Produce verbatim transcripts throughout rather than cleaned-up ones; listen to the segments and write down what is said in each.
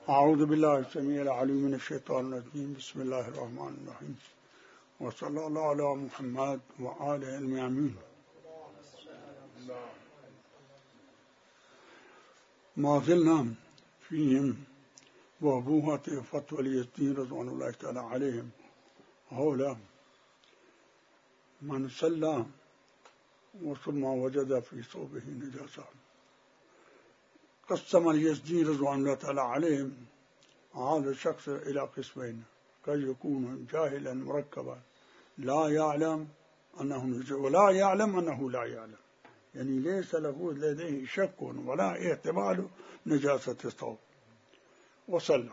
أعوذ بالله السميع العليم من الشيطان الرجيم. بسم الله الرحمن الرحيم، وصلى الله على محمد وآله الميامين. ما زلنا فيهم وأبوهة فتوى اليزدين رضوان الله تعالى عليهم هؤلاء من صلى وثم وجد في ثوبه نجاسة. قسم اليزدي رضوان الله تعالى عليهم هذا الشخص إلى قسمين: قد يكون جاهلا مركبا لا يعلم أنه نجس ولا يعلم أنه لا يعلم، يعني ليس له لديه شك ولا احتمال نجاسة الثوب وصلى.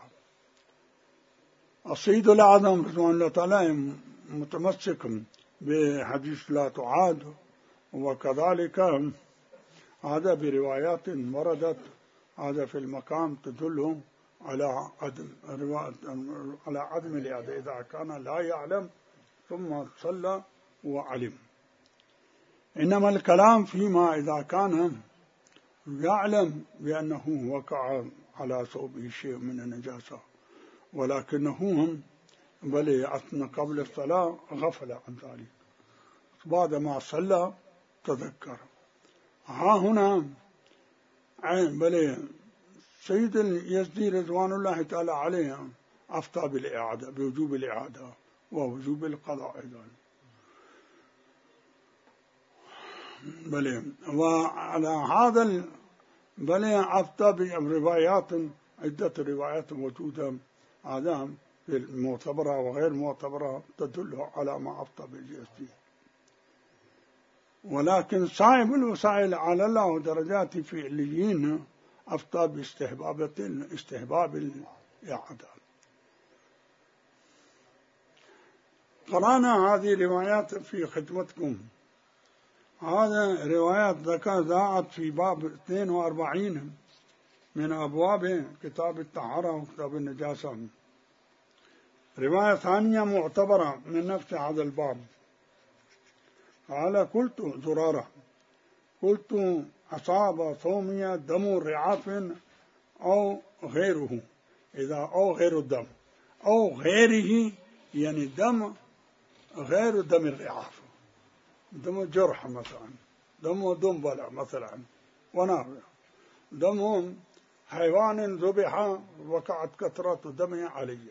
السيد الأعظم رضوان الله تعالى متمسك بحديث لا تعاد، وكذلك هذا بروايات وردت هذا في المقام تدل على عدم على عدم الإعادة إذا كان لا يعلم ثم صلى وعلم. إنما الكلام فيما إذا كان يعلم بأنه وقع على ثوبه شيء من النجاسة ولكنه بل أثنى قبل الصلاة غفل عن ذلك، بعدما صلى تذكر. ها هنا بل سيد اليزدي رضوان الله تعالى عليه أفتى بالإعادة، بوجوب الإعادة ووجوب القضاء أيضا. بل وعلى هذا بل أفتى بروايات عدة روايات موجودة هذا معتبرة وغير معتبرة تدل على ما أفتى باليزدي. ولكن صاحب الوسائل على الله درجات في عليين أفتى باستحباب استحباب الإعادة. قرأنا هذه الروايات في خدمتكم. هذا روايات ذكرت في باب اثنين وأربعين من أبواب كتاب الطهارة وكتاب النجاسة. رواية ثانية معتبرة من نفس هذا الباب. قال: قلت زرارة قلت أصاب ثومي دم رعاف أو غيره، إذا أو غير الدم أو غيره يعني دم غير دم الرعاف، دم جرح مثلا، دم دنبلة مثلا ونحو، دم حيوان ذبح وقعت قطرة دم عليه.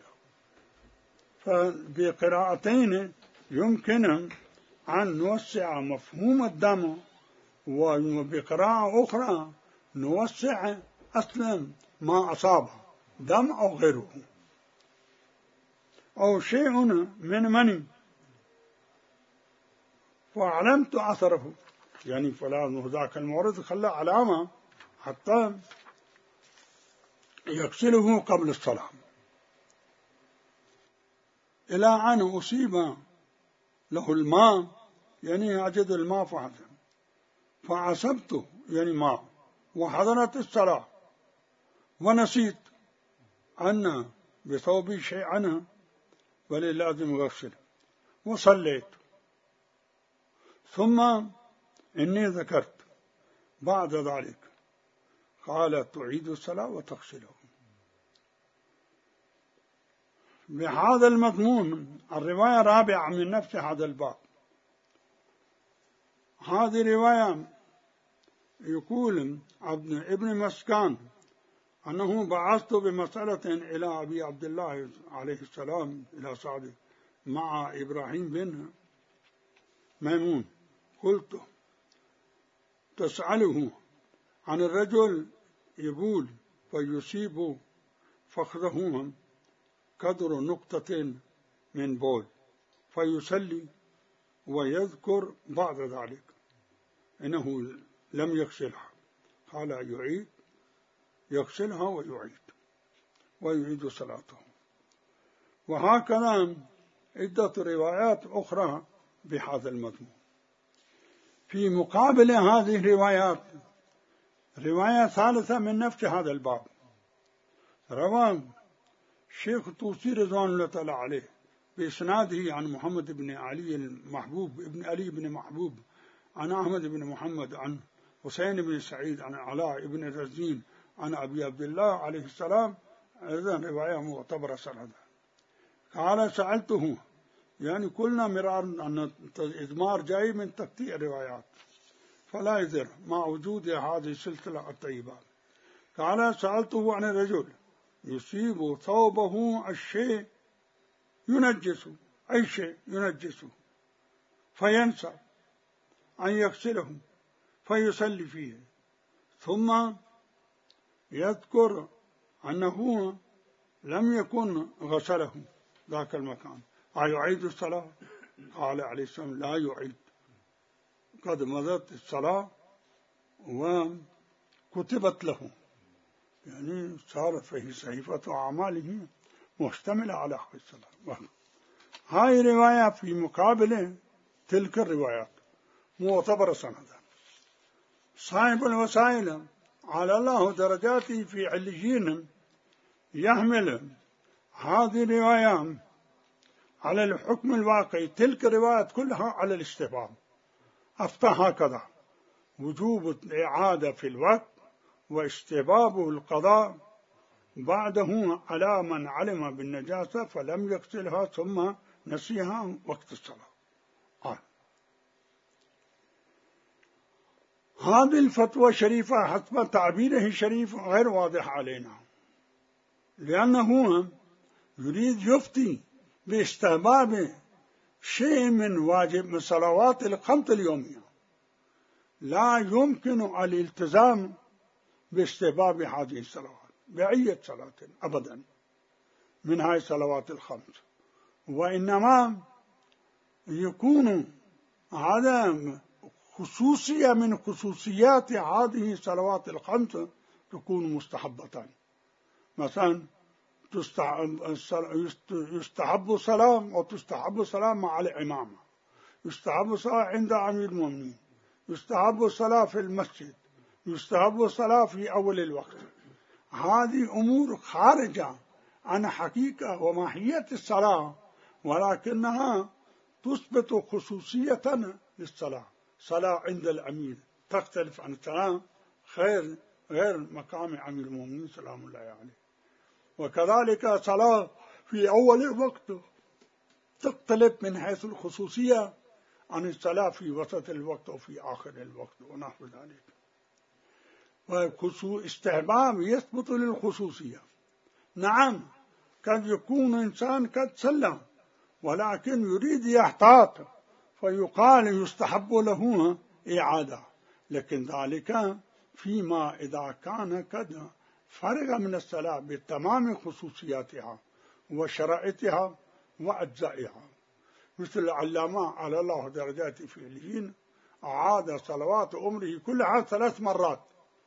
فبقراءتين يمكن أن نوسع مفهوم الدم، وبقراءة أخرى نوسع أصلا ما أصابه دم أو غيره أو شيء من مني فعلمت أثره، يعني فلا ذاك المورد خلى علامة حتى يغسله قبل الصلاة إلى أن أصيب له الماء، يعني أجد الماء فحسن فعصبته يعني ماء وحضرت الصلاة ونسيت أن بثوبي شيء عنها بل لازم أغسل وصليت. ثم إني ذكرت بعد ذلك قال: تعيد الصلاة وتغسله. بهذا المضمون الرواية الرابعة من نفس هذا الباب. هذه رواية يقول ابن مسكان أنه بعثت بمسألة إلى أبي عبد الله عليه السلام إلى سعد مع إبراهيم بن ميمون، قلت: تسأله عن الرجل يبول فيصيب فخذه قدر نقطة من بول فيصلي ويذكر بعد ذلك إنه لم يغسلها. قال: يعيد يغسلها ويعيد ويعيد صلاته. وهكذا عدة روايات أخرى بهذا المضمون. في مقابل هذه الروايات رواية ثالثة من نفس هذا الباب، رواه الشيخ الطوسي رضوان الله تعالى عليه بإسناده عن محمد بن علي المحبوب ابن علي بن محبوب عن أحمد بن محمد عن حسين بن سعيد عن علاء بن الرزين عن أبي عبد الله عليه السلام إذن رواية معتبرة سندا. قال سألته، يعني قلنا مرارا أن الإضمار جاي من تقطيع روايات فلا يضر مع وجود هذه السلسلة الطيبة. قال سألته عن الرجل يصيب ثوبه الشيء ينجسه، أي شيء ينجسه، فينسى أن يغسله فيصلي فيه، ثم يذكر أنه لم يكن غسله ذاك المكان، أيعيد الصلاة؟ قال عليه السلام لا يعيد، قد مضت الصلاة وكتبت له، يعني صار فيه صحيفة أعماله مشتملة على حق الصلاة. هاي رواية في مقابل تلك الروايات معتبرة سندا. صاحب الوسائل على الله درجاته في عليين يحمل هذه الروايات على الحكم الواقعي، تلك الروايات كلها على الاستحباب، أفتى هكذا وجوب الإعادة في الوقت واستحباب القضاء بعده على من علم بالنجاسة فلم يغسلها ثم نسيها وقت الصلاة. آه. هذه الفتوى الشريفة حسب تعبيره الشريف غير واضح علينا، لأنه يريد يفتي باستحباب شيء من واجب من صلوات الخمس اليومية، لا يمكن الالتزام باستحباب هذه الصلوات بأي صلاة أبدا من هذه الصلوات الخمس، وإنما يكون هذا خصوصية من خصوصيات هذه الصلوات الخمس تكون مستحبة. مثلا يستحب الصلاة وتستحب الصلاة مع الإمامة، يستحب الصلاة عند أمير المؤمنين، يستحب الصلاة في المسجد، يستحب الصلاة في أول الوقت. هذه أمور خارجة عن حقيقة وماهية الصلاة، ولكنها تثبت خصوصية للصلاة. صلاة عند الأمير تختلف عن الصلاة خير غير مقام أمير المؤمنين سلام الله عليه. وكذلك صلاة في أول الوقت تختلف من حيث الخصوصية عن الصلاة في وسط الوقت وفي آخر الوقت ونحو ذلك. واستحباب يثبت للخصوصية. نعم قد يكون إنسان قد صلى ولكن يريد يحتاط فيقال يستحب له إعادة، لكن ذلك فيما إذا كان قد فرغ من الصلاة بتمام خصوصياتها وشرائطها وأجزائها، مثل العلامة على الله درجاته في عليين أعاد صلوات عمره كلها ثلاث مرات،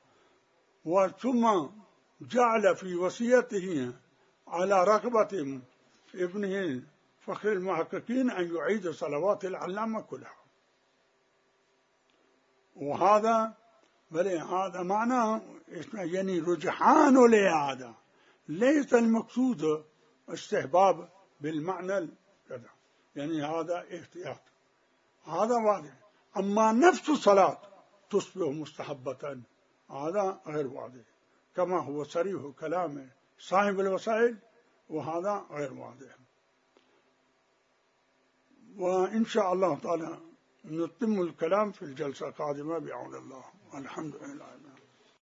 وثم جعل في وصيته على رغبة ابنه فخر المحققين أن يعيد صلوات العلامة كلها. وهذا بل هذا معناه يعني رجحان الإعادة، ليس المقصود استحباب بالمعنى كذا، يعني هذا احتياط، هذا واضح. أما نفس الصلاة تصبح مستحبة هذا غير واضح، كما هو صريح كلام صاحب الوسائل، وهذا غير واضح. وإن شاء الله تعالى نتم الكلام في الجلسة القادمة بعون الله. الحمد لله.